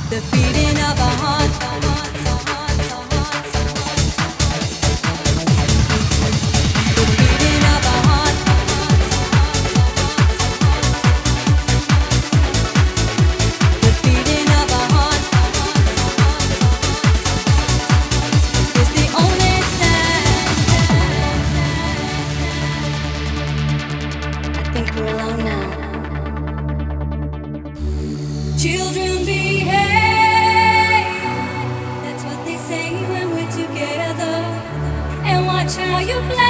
The beating of a heart. The beating of a heart. The beating of a heart is the only sound. I think we're alone now. Children behave. That's what they say when we're together. And watch how you play.